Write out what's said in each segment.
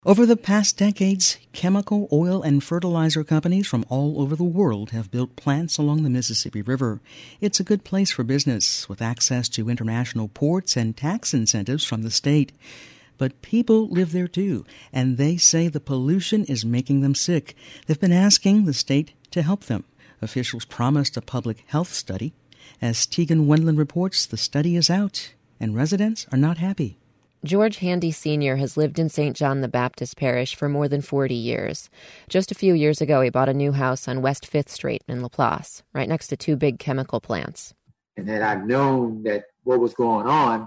Over the past decades, chemical, oil, and fertilizer companies from all over the world have built plants along the Mississippi River. It's a good place for business, with access to international ports and tax incentives from the state. But people live there too, and they say the pollution is making them sick. They've been asking the state to help them. Officials promised a public health study. As Tegan Wendland reports, the study is out, and residents are not happy. George Handy Sr. has lived in St. John the Baptist Parish for more than 40 years. Just a few years ago, he bought a new house on West 5th Street in LaPlace, right next to two big chemical plants. And had I known that what was going on,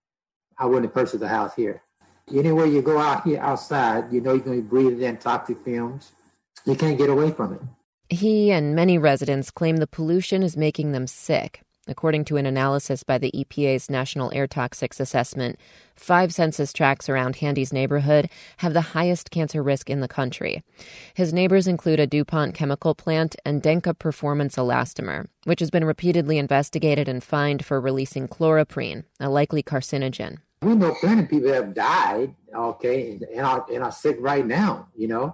I wouldn't have purchased a house here. Anywhere you go out here outside, you know you're going to be breathing in toxic fumes. You can't get away from it. He and many residents claim the pollution is making them sick. According to an analysis by the EPA's National Air Toxics Assessment, 5 census tracts around Handy's neighborhood have the highest cancer risk in the country. His neighbors include a DuPont chemical plant and Denka Performance Elastomer, which has been repeatedly investigated and fined for releasing chloroprene, a likely carcinogen. We know plenty of people have died, and are sick right now,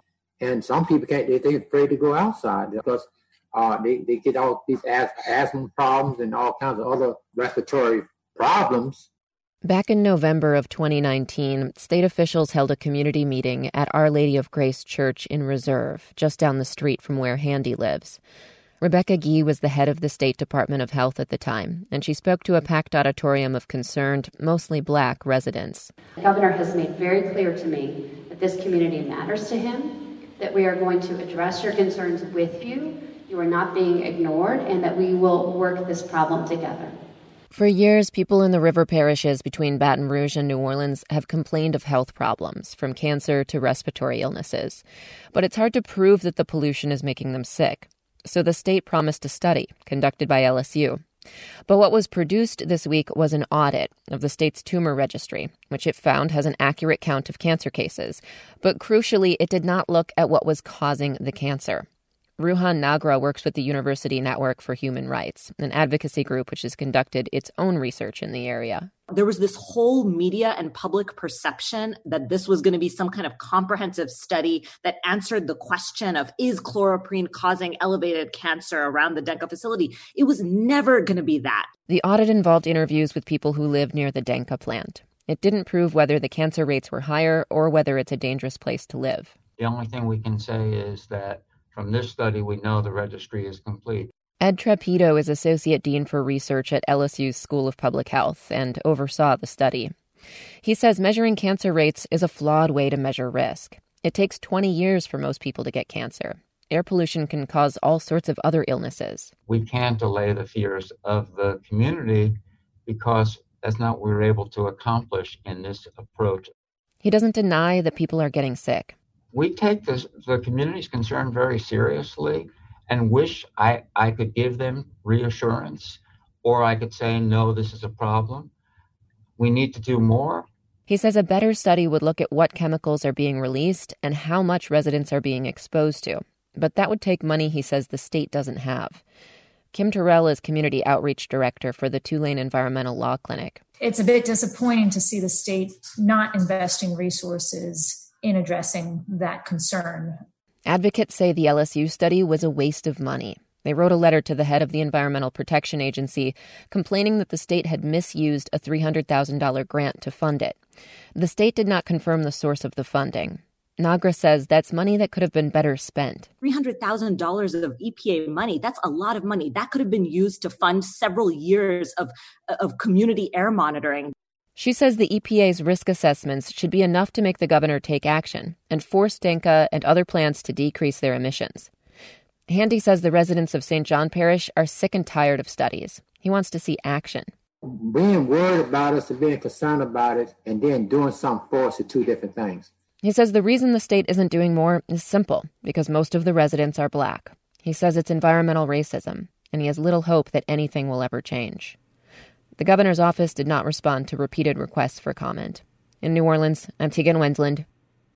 And some people they're afraid to go outside because they get all these asthma problems and all kinds of other respiratory problems. Back in November of 2019, state officials held a community meeting at Our Lady of Grace Church in Reserve, just down the street from where Handy lives. Rebecca Gee was the head of the State Department of Health at the time, and she spoke to a packed auditorium of concerned, mostly Black residents. The governor has made very clear to me that this community matters to him, that we are going to address your concerns with you. You are not being ignored, and that we will work this problem together. For years, people in the river parishes between Baton Rouge and New Orleans have complained of health problems, from cancer to respiratory illnesses. But it's hard to prove that the pollution is making them sick. So the state promised a study conducted by LSU. But what was produced this week was an audit of the state's tumor registry, which it found has an accurate count of cancer cases. But crucially, it did not look at what was causing the cancer. Ruhan Nagra works with the University Network for Human Rights, an advocacy group which has conducted its own research in the area. There was this whole media and public perception that this was going to be some kind of comprehensive study that answered the question of, is chloroprene causing elevated cancer around the Denka facility? It was never going to be that. The audit involved interviews with people who live near the Denka plant. It didn't prove whether the cancer rates were higher or whether it's a dangerous place to live. The only thing we can say is that from this study, we know the registry is complete. Ed Trapito is Associate Dean for Research at LSU's School of Public Health and oversaw the study. He says measuring cancer rates is a flawed way to measure risk. It takes 20 years for most people to get cancer. Air pollution can cause all sorts of other illnesses. We can't allay the fears of the community because that's not what we were able to accomplish in this approach. He doesn't deny that people are getting sick. We take the community's concern very seriously and wish I could give them reassurance, or I could say, no, this is a problem. We need to do more. He says a better study would look at what chemicals are being released and how much residents are being exposed to. But that would take money he says the state doesn't have. Kim Terrell is Community Outreach Director for the Tulane Environmental Law Clinic. It's a bit disappointing to see the state not investing resources in addressing that concern. Advocates say the LSU study was a waste of money. They wrote a letter to the head of the Environmental Protection Agency complaining that the state had misused a $300,000 grant to fund it. The state did not confirm the source of the funding. Nagra says that's money that could have been better spent. $300,000 of EPA money, that's a lot of money. That could have been used to fund several years of community air monitoring. She says the EPA's risk assessments should be enough to make the governor take action and force Denka and other plants to decrease their emissions. Handy says the residents of St. John Parish are sick and tired of studies. He wants to see action. Being worried about us and being concerned about it and then doing something for us are two different things. He says the reason the state isn't doing more is simple, because most of the residents are Black. He says it's environmental racism, and he has little hope that anything will ever change. The governor's office did not respond to repeated requests for comment. In New Orleans, I'm Tegan Wendland,